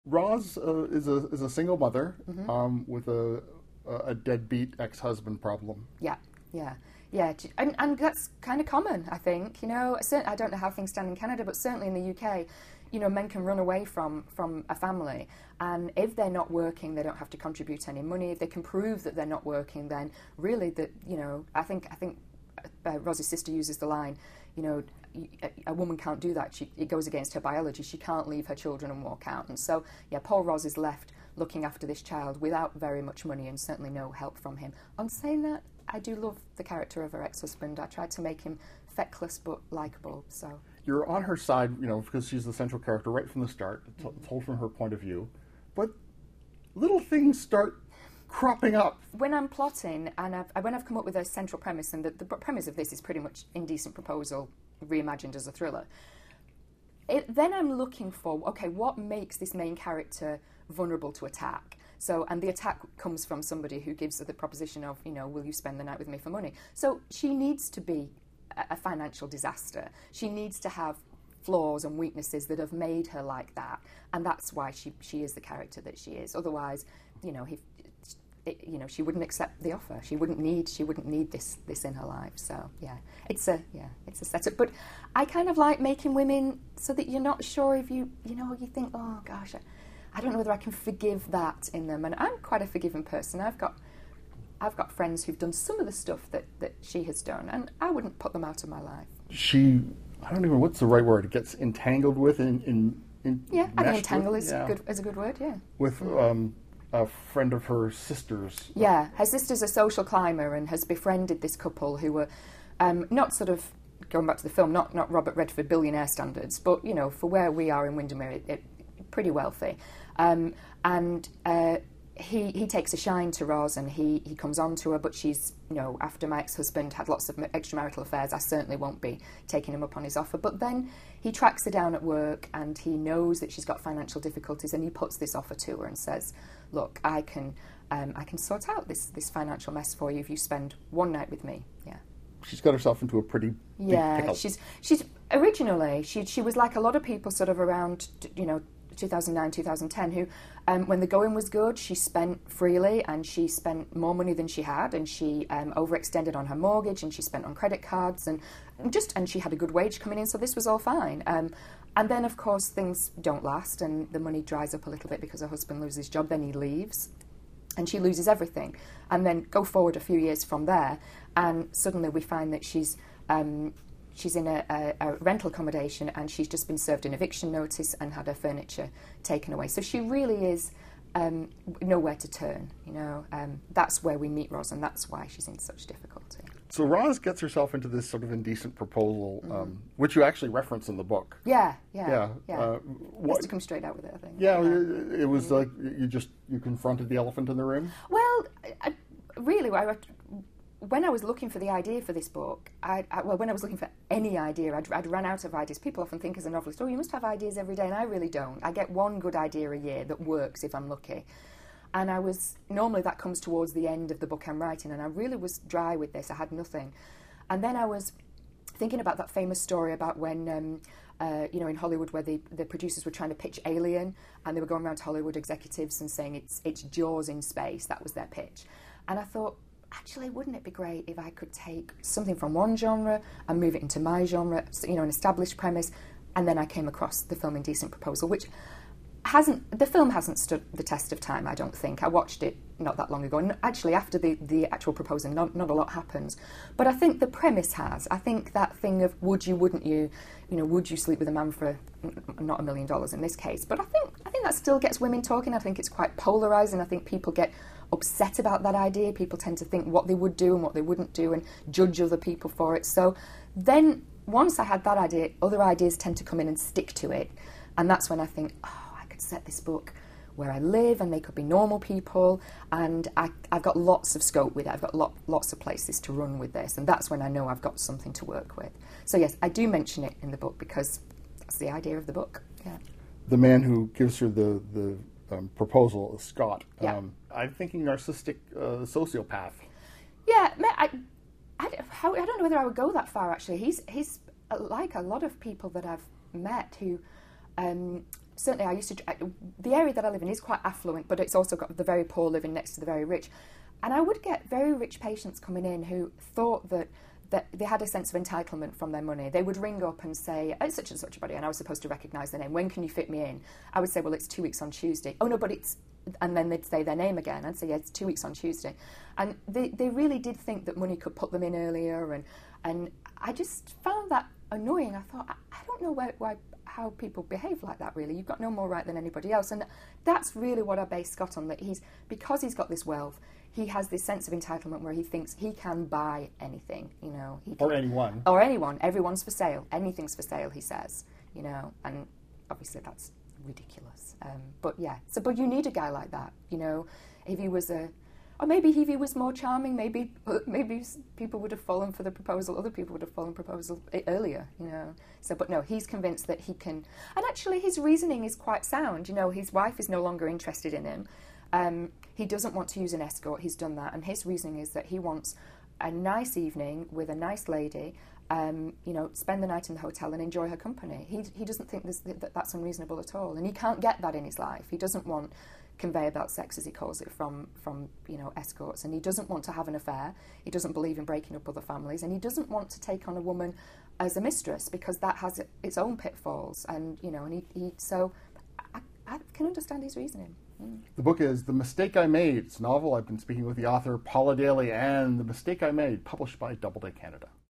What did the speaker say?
Roz is a single mother with a deadbeat ex-husband problem. Yeah, yeah, yeah, and that's kind of common, I think. You know, I don't know how things stand in Canada, but certainly in the UK, you know, men can run away from a family, and if they're not working, they don't have to contribute any money. If they can prove that they're not working, then really, that you know, I think Roz's sister uses the line, you know, a woman can't do that. It goes against her biology. She can't leave her children and walk out. And so, yeah, Paul Roz is left looking after this child without very much money and certainly no help from him. On saying that, I do love the character of her ex-husband. I tried to make him feckless but likeable. So you're on her side, you know, because she's the central character right from the start, told from her point of view. But little things start cropping up. When I'm plotting, and when I've come up with a central premise, and the premise of this is pretty much Indecent Proposal reimagined as a thriller, then I'm looking for, okay, what makes this main character vulnerable to attack? So, and the attack comes from somebody who gives her the proposition of, you know, will you spend the night with me for money? So she needs to be a financial disaster. She needs to have flaws and weaknesses that have made her like that, and that's why she is the character that she is. Otherwise, you know, she wouldn't accept the offer. She wouldn't need this in her life. So it's a setup. But I kind of like making women so that you're not sure if you think, oh gosh, I don't know whether I can forgive that in them. And I'm quite a forgiving person. I've got friends who've done some of the stuff that she has done, and I wouldn't put them out of my life. I don't even know what's the right word. It gets entangled with in yeah, I think entangle is a good word. Yeah, with a friend of her sister's. Yeah, her sister's a social climber and has befriended this couple who were not sort of, going back to the film, not Robert Redford billionaire standards, but you know, for where we are in Windermere, pretty wealthy, and he takes a shine to Roz, and he comes on to her, but she's, you know, after my ex-husband had lots of extramarital affairs, I certainly won't be taking him up on his offer. But then he tracks her down at work, and he knows that she's got financial difficulties, and he puts this offer to her and says, look, I can sort out this financial mess for you if you spend one night with me. Yeah. She's got herself into a pretty big pickle. She's originally she was like a lot of people sort of around, you know, 2009, 2010, who, when the going was good, she spent freely, and she spent more money than she had, and she overextended on her mortgage, and she spent on credit cards, and she had a good wage coming in, so this was all fine. And then, of course, things don't last, and the money dries up a little bit because her husband loses his job, then he leaves, and she loses everything. And then go forward a few years from there, and suddenly we find that she's in a rental accommodation, and she's just been served an eviction notice and had her furniture taken away. So she really is nowhere to turn, you know. That's where we meet Roz, and that's why she's in such difficulty. So Roz gets herself into this sort of indecent proposal, which you actually reference in the book. Yeah. Just to come straight out with it, I think. Yeah, it was like you confronted the elephant in the room. Well, when I was looking for the idea for this book, when I was looking for any idea, I'd run out of ideas. People often think as a novelist, oh, you must have ideas every day, and I really don't. I get one good idea a year that works if I'm lucky. And normally that comes towards the end of the book I'm writing, and I really was dry with this. I had nothing. And then I was thinking about that famous story about when, in Hollywood, where the producers were trying to pitch Alien, and they were going around to Hollywood executives and saying it's Jaws in space. That was their pitch. And I thought, actually, wouldn't it be great if I could take something from one genre and move it into my genre, you know, an established premise? And then I came across the film Indecent Proposal, which the film hasn't stood the test of time, I don't think. I watched it not that long ago, and actually after the actual proposal, not a lot happens. But I think the premise has. I think that thing of would you, wouldn't you, you know, would you sleep with a man for not $1 million in this case? But I think that still gets women talking. I think it's quite polarising. I think people get upset about that idea. People tend to think what they would do and what they wouldn't do and judge other people for it. So then once I had that idea, other ideas tend to come in and stick to it. And that's when I think, I could set this book where I live, and they could be normal people, and I've got lots of scope with it. I've got lots of places to run with this, and that's when I know I've got something to work with. So yes, I do mention it in the book because that's the idea of the book. Yeah. The man who gives her the proposal is Scott. Yeah. I'm thinking narcissistic sociopath. Yeah, I don't know whether I would go that far, actually. He's like a lot of people that I've met who certainly I used to, the area that I live in is quite affluent, but it's also got the very poor living next to the very rich. And I would get very rich patients coming in who thought that they had a sense of entitlement from their money. They would ring up and say, "Oh, such and such a body," and I was supposed to recognise their name. "When can you fit me in?" I would say, "Well, it's 2 weeks on Tuesday." "Oh, no, but it's..." And then they'd say their name again. I'd say, "Yeah, it's 2 weeks on Tuesday." And they really did think that money could put them in earlier, and I just found that annoying. I thought, I don't know how people behave like that, really. You've got no more right than anybody else. And that's really what I base Scott on, that because he's got this wealth, he has this sense of entitlement where he thinks he can buy anything, you know. Or anyone. Or anyone. Everyone's for sale. Anything's for sale, he says, you know. And obviously that's ridiculous. But yeah, but you need a guy like that, you know. If he was or maybe if he was more charming, maybe people would have fallen for the proposal, other people would have fallen for the proposal earlier, you know. So, but no, he's convinced that he can, and actually his reasoning is quite sound, you know. His wife is no longer interested in him. He doesn't want to use an escort, he's done that, and his reasoning is that he wants a nice evening with a nice lady, you know, spend the night in the hotel and enjoy her company. He doesn't think that's unreasonable at all, and he can't get that in his life. He doesn't want conveyor belt sex, as he calls it, from you know, escorts, and he doesn't want to have an affair. He doesn't believe in breaking up other families, and he doesn't want to take on a woman as a mistress, because that has its own pitfalls, and you know, and so I can understand his reasoning. The book is The Mistake I Made. It's a novel. I've been speaking with the author, Paula Daly, and The Mistake I Made, published by Doubleday Canada.